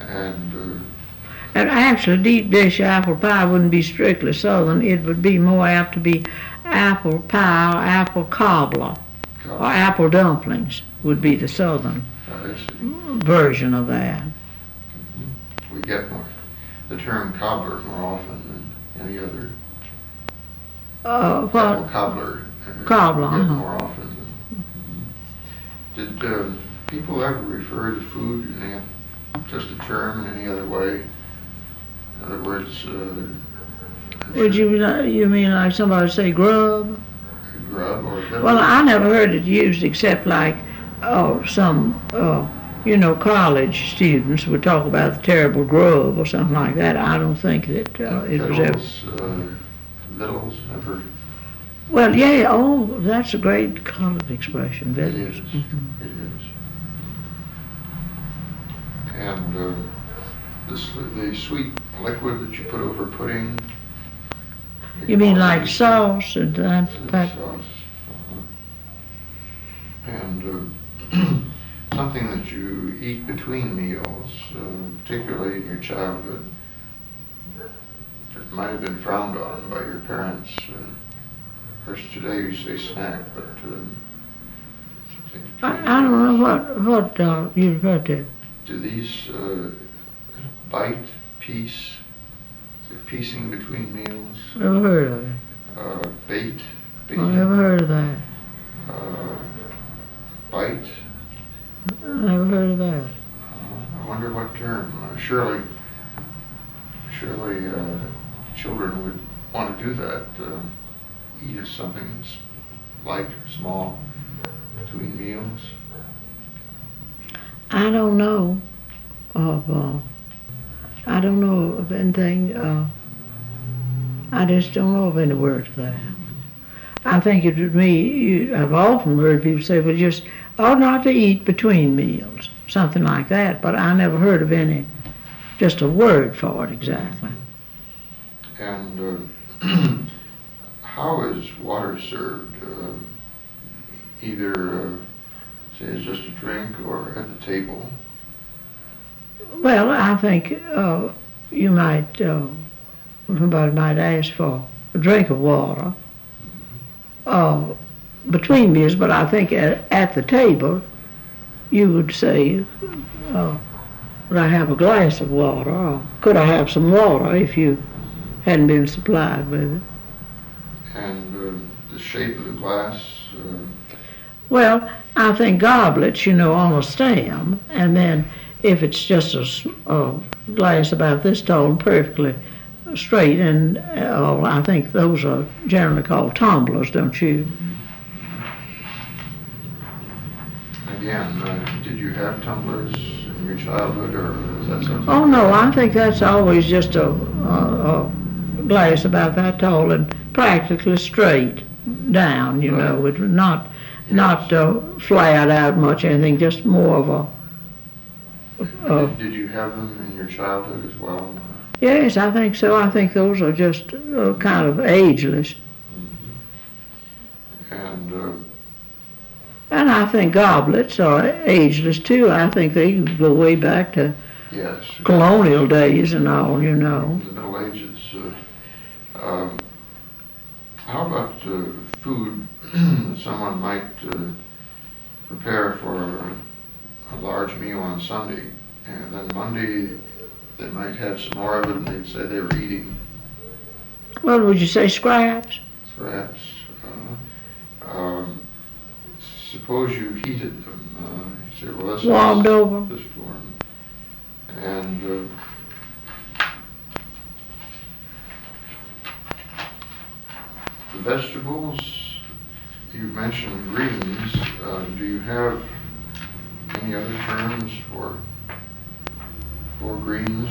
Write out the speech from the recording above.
And And actually, deep dish apple pie wouldn't be strictly Southern. It would be more apt to be apple pie or apple cobbler or apple dumplings would be the Southern I see. version of that. We get more the term cobbler more often than any other. Apple What? cobbler. Cobbler, We get uh-huh. more often. Did people ever refer to food in just a term in any other way? In other words, Would you mean like somebody say grub? grub or Well, I never heard it used except like some college students would talk about the terrible grub or something like that. I don't think that it was ever. Vittles, never. Well, yeah. Oh, that's a great colored expression. It is. Mm-hmm. It is. And the sweet liquid that you put over pudding. You mean like sauce and that? Sauce. And something that you eat between meals, particularly in your childhood, that might have been frowned on by your parents. Of course, today you say snack, but something. I don't know what you refer to. Do these bite, piece, piecing between meals? Never heard of it. Bait. I never heard of that. Bite. Never heard of that. I wonder what term. Surely, children would want to do that. Eat something that's light or small between meals. I don't know of anything. I just don't know of any word for that. I think it would be. I've often heard people say, "Well, just ought not to eat between meals," something like that. But I never heard of any, just a word for it exactly. And how is water served? Either say it's just a drink or at the table. Well, I think you might. Somebody might ask for a drink of water between meals, but I think at the table you would say, would I have a glass of water, or could I have some water if you hadn't been supplied with it? And the shape of the glass? Well, I think goblets, on a stem, and then if it's just a glass about this tall and perfectly straight, and I think those are generally called tumblers, don't you? Again, did you have tumblers in your childhood, or is that something? Oh no, I think that's always just a glass about that tall and practically straight down, Right. It was not flat out much, anything, just more of a. Did you have them in your childhood as well? Yes, I think so. I think those are just kind of ageless. And I think goblets are ageless too. I think they go way back to Yes. colonial days and all, The Middle Ages. How about food that someone might prepare for a large meal on Sunday, and then Monday they might have some more of it, and they'd say they were eating What would you say, scraps? scraps. Suppose you heated them. You say, well, this Warmed is over. this form, and the vegetables. You mentioned greens. Do you have any other terms for greens?